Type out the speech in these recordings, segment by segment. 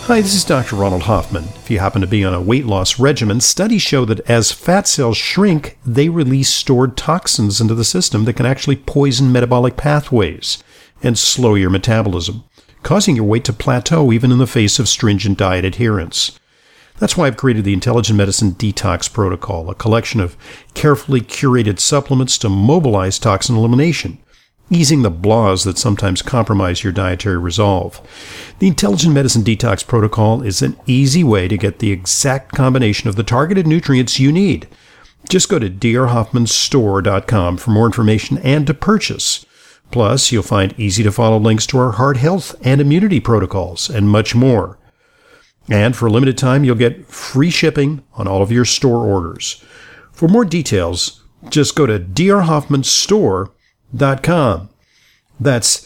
Hi, this is Dr. Ronald Hoffman. If you happen to be on a weight loss regimen, studies show that as fat cells shrink, they release stored toxins into the system that can actually poison metabolic pathways and slow your metabolism, causing your weight to plateau even in the face of stringent diet adherence. That's why I've created the Intelligent Medicine Detox Protocol, a collection of carefully curated supplements to mobilize toxin elimination, easing the blahs that sometimes compromise your dietary resolve. The Intelligent Medicine Detox Protocol is an easy way to get the exact combination of the targeted nutrients you need. Just go to drhoffmanstore.com for more information and to purchase. Plus, you'll find easy-to-follow links to our heart health and immunity protocols and much more. And for a limited time, you'll get free shipping on all of your store orders. For more details, just go to drhoffmanstore.com. That's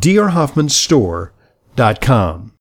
drhoffmanstore.com.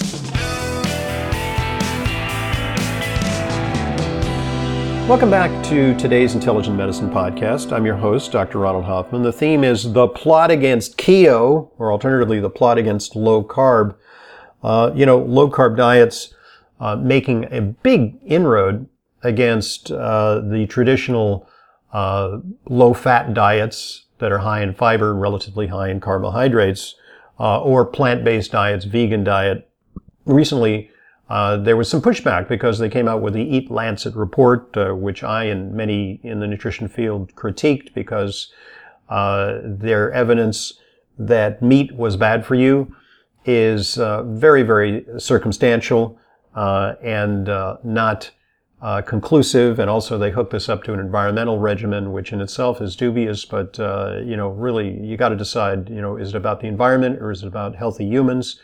Welcome back to today's Intelligent Medicine Podcast. I'm your host, Dr. Ronald Hoffman. The theme is the plot against keto, or alternatively, the plot against low carb. Low carb diets making a big inroad against the traditional low fat diets that are high in fiber, relatively high in carbohydrates, or plant-based diets, vegan diet. Recently, there was some pushback because they came out with the Eat Lancet report, which I and many in the nutrition field critiqued because their evidence that meat was bad for you is very, very circumstantial and not conclusive. And also they hook this up to an environmental regimen, which in itself is dubious. But, really, you got to decide, is it about the environment or is it about healthy humans?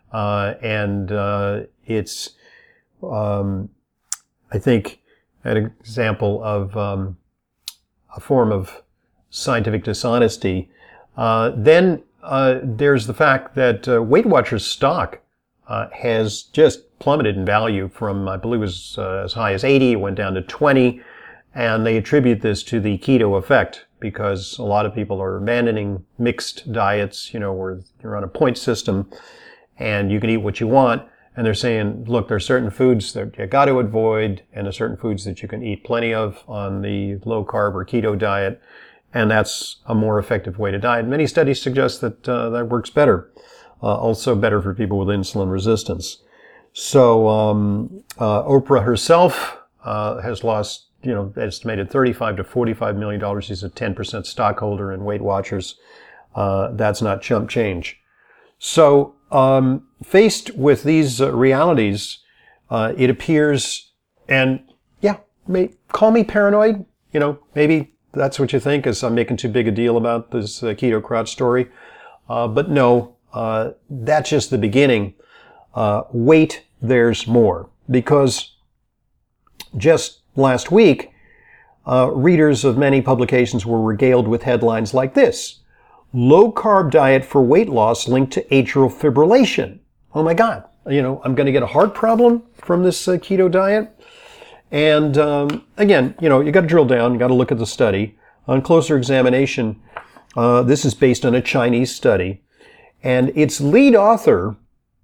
It's, I think, an example of a form of scientific dishonesty. Then there's the fact that Weight Watchers stock has just plummeted in value from, I believe it was as high as 80, it went down to 20, and they attribute this to the keto effect because a lot of people are abandoning mixed diets, where you're on a point system and you can eat what you want, and they're saying, look, there's certain foods that you got to avoid and there's certain foods that you can eat plenty of on the low carb or keto diet. And that's a more effective way to diet. Many studies suggest that that works better. Also better for people with insulin resistance. So Oprah herself has lost, estimated $35 to $45 million. She's a 10% stockholder in Weight Watchers. That's not chump change. So faced with these realities, it appears, and call me paranoid. Maybe that's what you think, is I'm making too big a deal about this keto crotch story. But no, that's just the beginning. Wait, there's more. Because just last week, readers of many publications were regaled with headlines like this: low carb diet for weight loss linked to atrial fibrillation. Oh my God, I'm going to get a heart problem from this keto diet. And again, you got to drill down, you got to look at the study. On closer examination, this is based on a Chinese study, and its lead author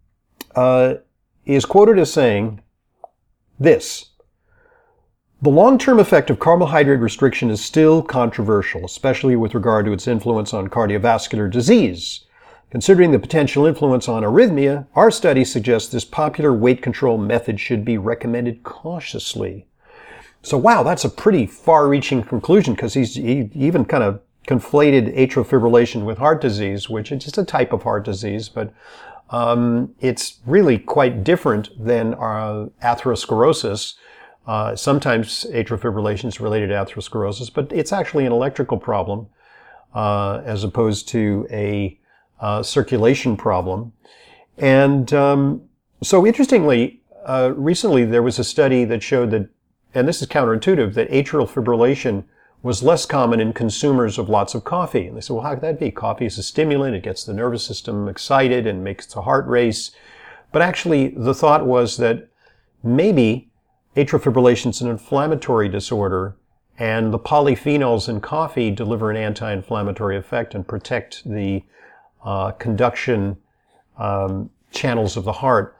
is quoted as saying this: the long-term effect of carbohydrate restriction is still controversial, especially with regard to its influence on cardiovascular disease. Considering the potential influence on arrhythmia, our study suggests this popular weight control method should be recommended cautiously. So wow, that's a pretty far-reaching conclusion, because he even kind of conflated atrial fibrillation with heart disease, which is just a type of heart disease, but it's really quite different than atherosclerosis. Sometimes atrial fibrillation is related to atherosclerosis, but it's actually an electrical problem as opposed to a circulation problem. And so interestingly, recently there was a study that showed that, and this is counterintuitive, that atrial fibrillation was less common in consumers of lots of coffee. And they said, well, how could that be? Coffee is a stimulant. It gets the nervous system excited and makes the heart race. But actually, the thought was that maybe atrial fibrillation is an inflammatory disorder, and the polyphenols in coffee deliver an anti-inflammatory effect and protect the conduction channels of the heart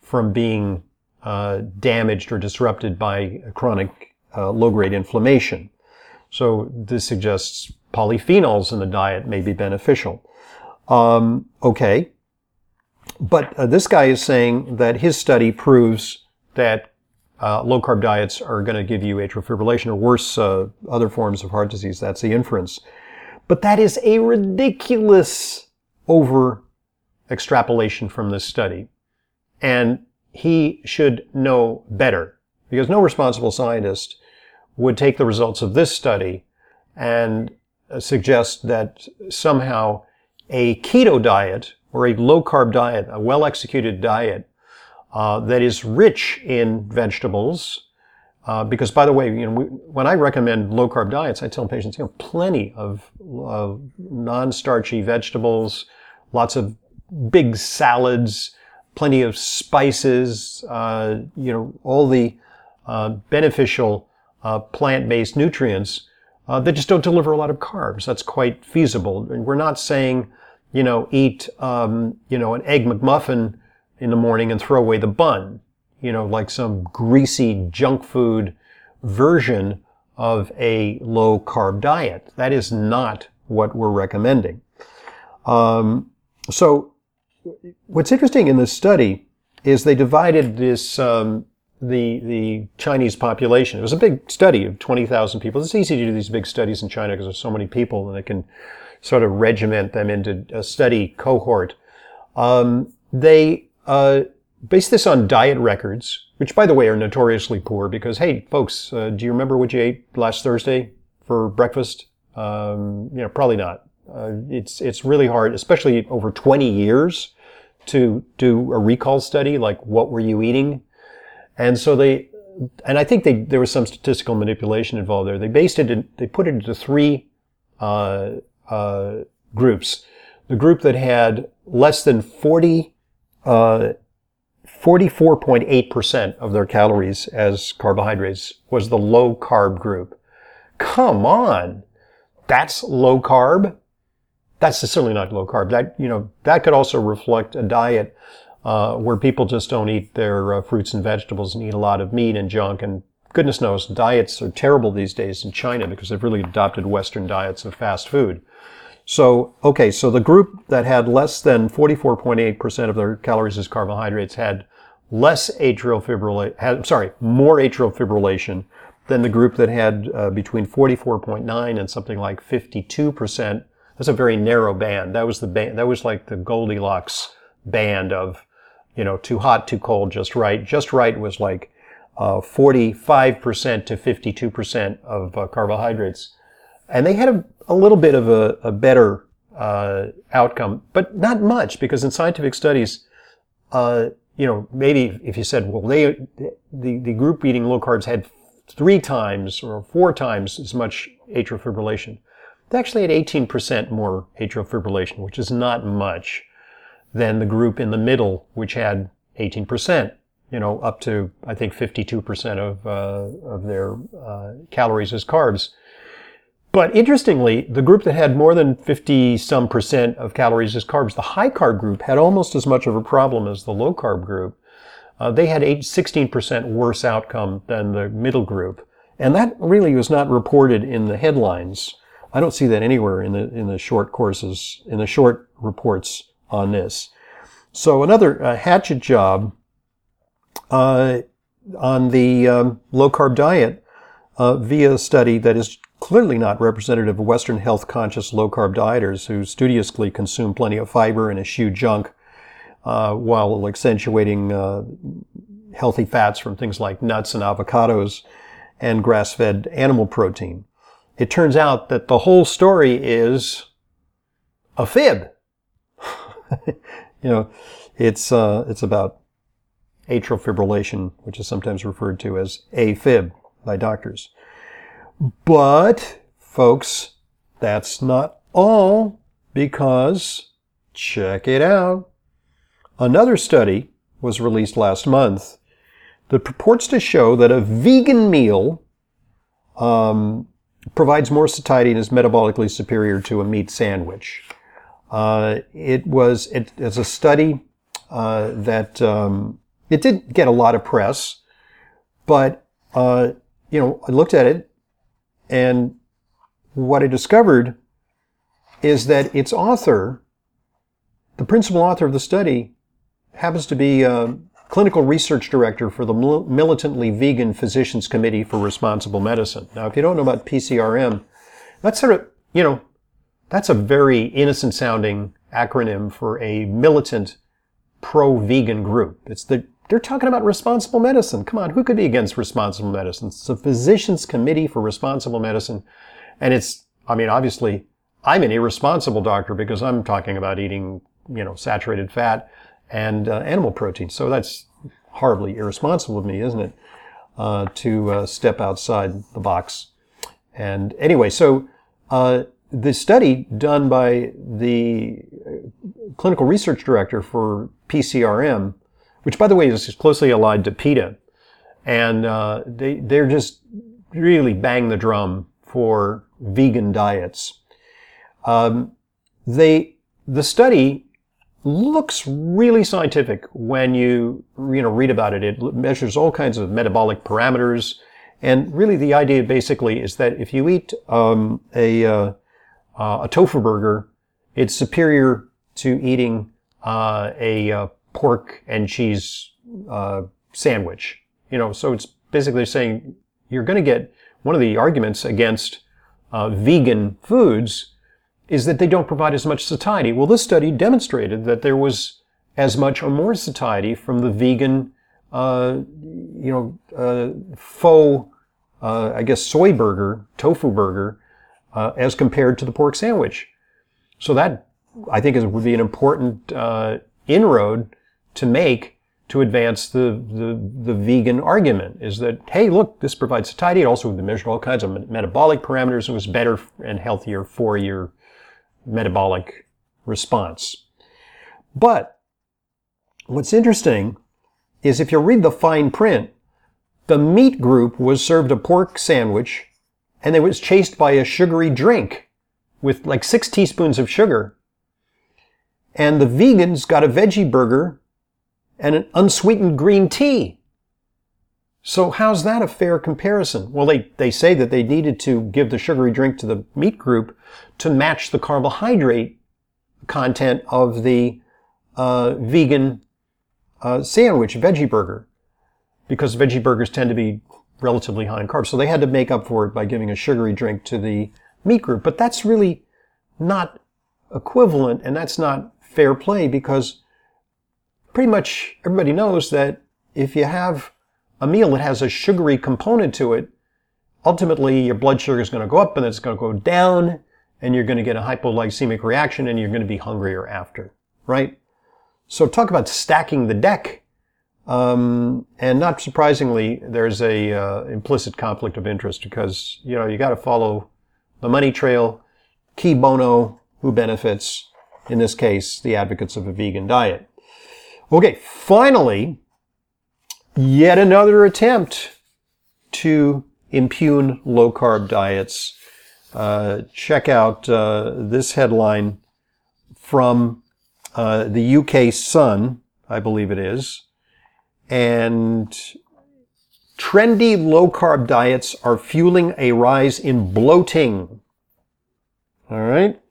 from being damaged or disrupted by chronic low-grade inflammation. So this suggests polyphenols in the diet may be beneficial. Okay. But this guy is saying that his study proves that low-carb diets are going to give you atrial fibrillation or worse, other forms of heart disease. That's the inference. But that is a ridiculous over-extrapolation from this study. And he should know better, because no responsible scientist would take the results of this study and suggest that somehow a keto diet or a low-carb diet, a well-executed diet that is rich in vegetables, because, by the way, when I recommend low-carb diets, I tell patients, plenty of non-starchy vegetables, lots of big salads, plenty of spices, all the beneficial plant-based nutrients that just don't deliver a lot of carbs. That's quite feasible. And we're not saying, eat, an Egg McMuffin in the morning and throw away the bun, like some greasy junk food version of a low-carb diet. That is not what we're recommending. So what's interesting in this study is they divided this, the Chinese population. It was a big study of 20,000 people. It's easy to do these big studies in China because there's so many people and they can sort of regiment them into a study cohort. They based this on diet records, which, by the way, are notoriously poor because, hey, folks, do you remember what you ate last Thursday for breakfast? Probably not. It's really hard, especially over 20 years, to do a recall study, like what were you eating? And so I think there was some statistical manipulation involved there. They put it into three groups. The group that had less than 44.8% of their calories as carbohydrates was the low carb group. Come on! That's low carb? That's certainly not low carb. That could also reflect a diet where people just don't eat their fruits and vegetables and eat a lot of meat and junk. And goodness knows, diets are terrible these days in China because they've really adopted Western diets of fast food. So the group that had less than 44.8% of their calories as carbohydrates had more atrial fibrillation than the group that had between 44.9 and something like 52%. That's a very narrow band. That was that was like the Goldilocks band of, too hot, too cold, just right. Just right was like 45% to 52% of carbohydrates. And they had a little bit of a better outcome, but not much, because in scientific studies, maybe if you said, well, the group eating low carbs had 3 times or 4 times as much atrial fibrillation. They actually had 18% more atrial fibrillation, which is not much, than the group in the middle, which had 18%, up to, I think, 52% of their calories as carbs. But interestingly, the group that had more than 50-some% of calories as carbs, the high carb group, had almost as much of a problem as the low carb group. They had 16% worse outcome than the middle group. And that really was not reported in the headlines. I don't see that anywhere in the short courses, in the short reports on this. So another hatchet job on the low carb diet via a study that is clearly not representative of Western health-conscious low-carb dieters who studiously consume plenty of fiber and eschew junk while accentuating healthy fats from things like nuts and avocados and grass-fed animal protein. It turns out that the whole story is a fib. It's about atrial fibrillation, which is sometimes referred to as AFib by doctors. But, folks, that's not all, because, check it out, another study was released last month that purports to show that a vegan meal provides more satiety and is metabolically superior to a meat sandwich. It's a study that It did get a lot of press, but, I looked at it, and what I discovered is that its author, the principal author of the study, happens to be a clinical research director for the Militantly Vegan Physicians Committee for Responsible Medicine. Now, if you don't know about PCRM, that's sort of, that's a very innocent sounding acronym for a militant pro-vegan group. They're talking about responsible medicine. Come on, who could be against responsible medicine? It's the Physicians Committee for Responsible Medicine. And obviously, I'm an irresponsible doctor because I'm talking about eating, saturated fat and animal protein. So that's horribly irresponsible of me, isn't it? To step outside the box. And anyway, so the study done by the clinical research director for PCRM, which, by the way, is closely allied to PETA, and they're just really bang the drum for vegan diets. The study looks really scientific when you read about it. It measures all kinds of metabolic parameters, and really the idea basically is that if you eat a tofu burger, it's superior to eating a pork and cheese sandwich. So it's basically saying you're going to get one of the arguments against vegan foods is that they don't provide as much satiety. Well, this study demonstrated that there was as much or more satiety from the vegan, faux, soy burger, tofu burger, as compared to the pork sandwich. So that, I think, would be an important inroad to make to advance the vegan argument, is that, hey, look, this provides satiety. It also measured all kinds of metabolic parameters. It was better and healthier for your metabolic response. But what's interesting is if you read the fine print, the meat group was served a pork sandwich and it was chased by a sugary drink with like 6 teaspoons of sugar. And the vegans got a veggie burger and an unsweetened green tea. So how's that a fair comparison? Well, they say that they needed to give the sugary drink to the meat group to match the carbohydrate content of the vegan sandwich, veggie burger, because veggie burgers tend to be relatively high in carbs. So they had to make up for it by giving a sugary drink to the meat group. But that's really not equivalent, and that's not fair play, because pretty much everybody knows that if you have a meal that has a sugary component to it, ultimately your blood sugar is going to go up and it's going to go down, and you're going to get a hypoglycemic reaction and you're going to be hungrier after, right? So talk about stacking the deck. And not surprisingly, there's a implicit conflict of interest because, you got to follow the money trail. Cui bono, who benefits? In this case, the advocates of a vegan diet. Okay, finally, yet another attempt to impugn low-carb diets. Check out this headline from the UK Sun, I believe it is. And trendy low-carb diets are fueling a rise in bloating. All right?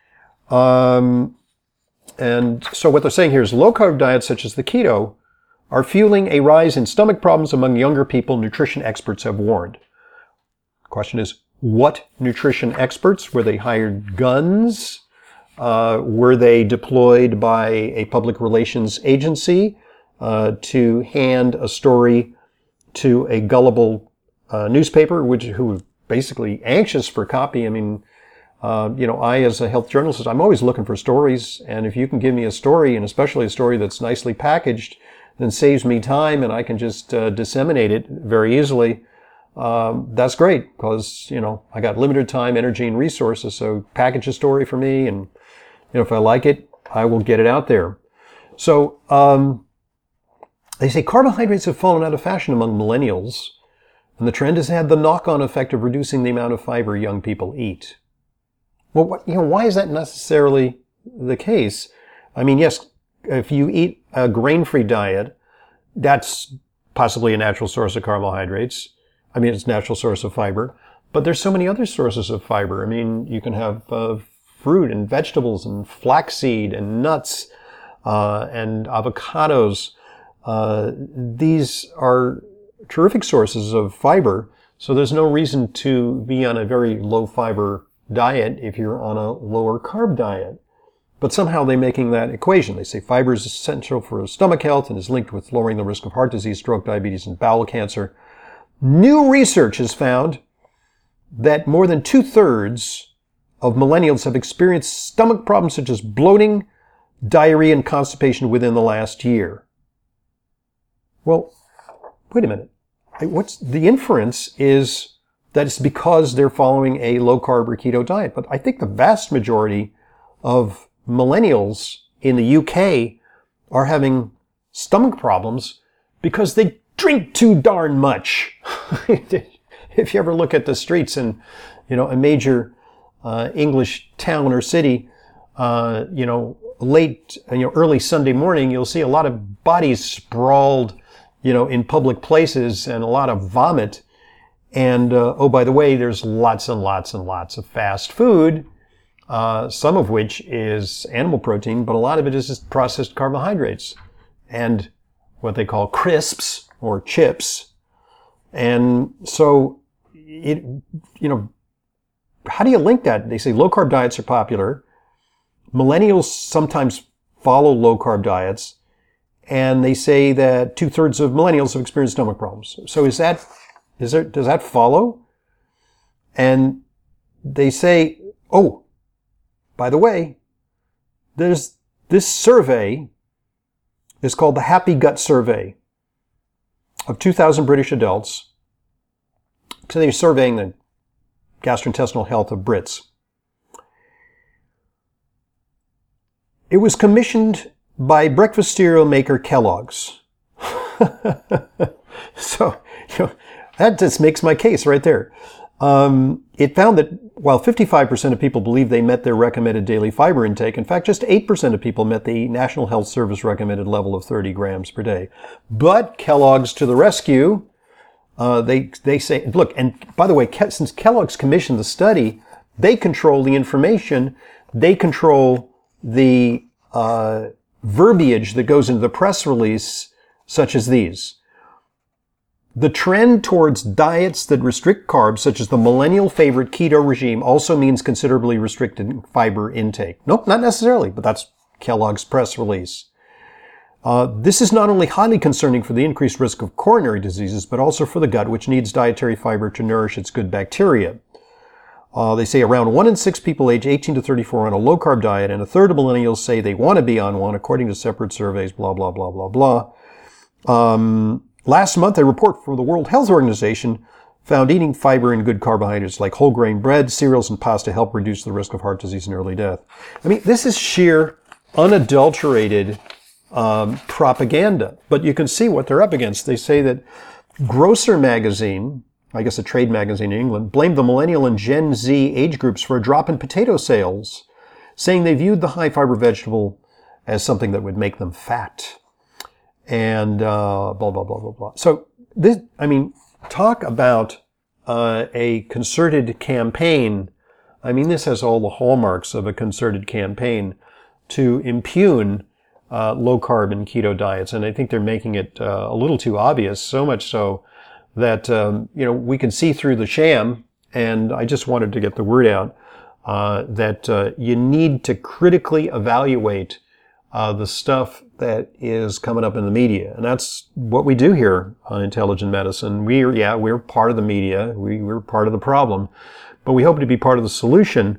And so what they're saying here is low-carb diets such as the keto are fueling a rise in stomach problems among younger people, nutrition experts have warned. The question is, what nutrition experts? Were they hired guns? Were they deployed by a public relations agency to hand a story to a gullible newspaper, who was basically anxious for copy? I mean, I, as a health journalist, I'm always looking for stories, and if you can give me a story, and especially a story that's nicely packaged, then saves me time, and I can just disseminate it very easily, that's great, because, I got limited time, energy, and resources, so package a story for me, and, if I like it, I will get it out there. So, they say carbohydrates have fallen out of fashion among millennials, and the trend has had the knock-on effect of reducing the amount of fiber young people eat. Well, why is that necessarily the case? I mean, yes, if you eat a grain-free diet, that's possibly a natural source of carbohydrates. I mean, it's a natural source of fiber. But there's so many other sources of fiber. I mean, you can have fruit and vegetables and flaxseed and nuts and avocados. These are terrific sources of fiber. So there's no reason to be on a very low fiber diet if you're on a lower carb diet. But somehow they're making that equation. They say fiber is essential for stomach health and is linked with lowering the risk of heart disease, stroke, diabetes, and bowel cancer. New research has found that more than 2/3 of millennials have experienced stomach problems such as bloating, diarrhea, and constipation within the last year. Well, wait a minute. What's the inference is that it's because they're following a low-carb or keto diet. But I think the vast majority of millennials in the UK are having stomach problems because they drink too darn much. If you ever look at the streets in, a major English town or city, late, early Sunday morning, you'll see a lot of bodies sprawled, in public places and a lot of vomit. And, oh, by the way, there's lots and lots and lots of fast food, some of which is animal protein, but a lot of it is just processed carbohydrates and what they call crisps or chips. And so how do you link that? They say low carb diets are popular. Millennials sometimes follow low carb diets. And they say that 2/3 of millennials have experienced stomach problems. So does that follow? And they say, oh, by the way, there's this survey is called the Happy Gut Survey of 2,000 British adults. So they're surveying the gastrointestinal health of Brits. It was commissioned by breakfast cereal maker Kellogg's. So, that just makes my case right there. It found that while 55% of people believe they met their recommended daily fiber intake, in fact, just 8% of people met the National Health Service recommended level of 30 grams per day. But Kellogg's to the rescue. They say, look, and by the way, since Kellogg's commissioned the study, they control the information. They control the verbiage that goes into the press release, such as these. The trend towards diets that restrict carbs, such as the millennial favorite keto regime, also means considerably restricted fiber intake. Nope, not necessarily, but that's Kellogg's press release. This is not only highly concerning for the increased risk of coronary diseases, but also for the gut, which needs dietary fiber to nourish its good bacteria. They say around 1 in 6 people age 18 to 34 on a low-carb diet, and a third of millennials say they want to be on one, according to separate surveys, blah, blah, blah, blah, blah. Last month, a report from the World Health Organization found eating fiber and good carbohydrates like whole grain bread, cereals, and pasta help reduce the risk of heart disease and early death. I mean, this is sheer, unadulterated propaganda. But you can see what they're up against. They say that Grocer magazine, I guess a trade magazine in England, blamed the millennial and Gen Z age groups for a drop in potato sales, saying they viewed the high-fiber vegetable as something that would make them fat. And blah, blah, blah, blah, blah. So this, talk about a concerted campaign. This has all the hallmarks of a concerted campaign to impugn low-carb and keto diets. And I think they're making it a little too obvious, so much so that, we can see through the sham. And I just wanted to get the word out that you need to critically evaluate the stuff that is coming up in the media. And that's what we do here on Intelligent Medicine. We're part of the media. We're part of the problem. But we hope to be part of the solution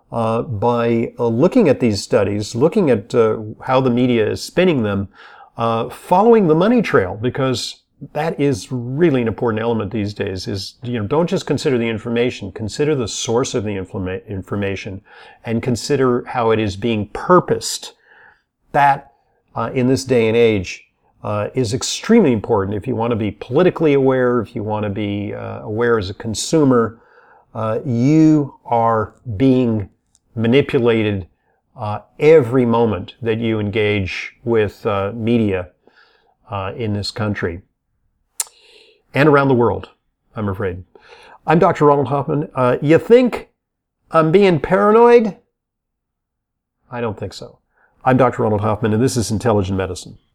by looking at these studies, looking at how the media is spinning them, following the money trail, because that is really an important element these days. Is don't just consider the information, consider the source of the information, and consider how it is being purposed. That in this day and age is extremely important if you want to be politically aware, if you want to be aware as a consumer. You are being manipulated every moment that you engage with media. in this country and around the world, I'm afraid. I'm Dr. Ronald Hoffman. You think I'm being paranoid? I don't think so. I'm Dr. Ronald Hoffman, and this is Intelligent Medicine.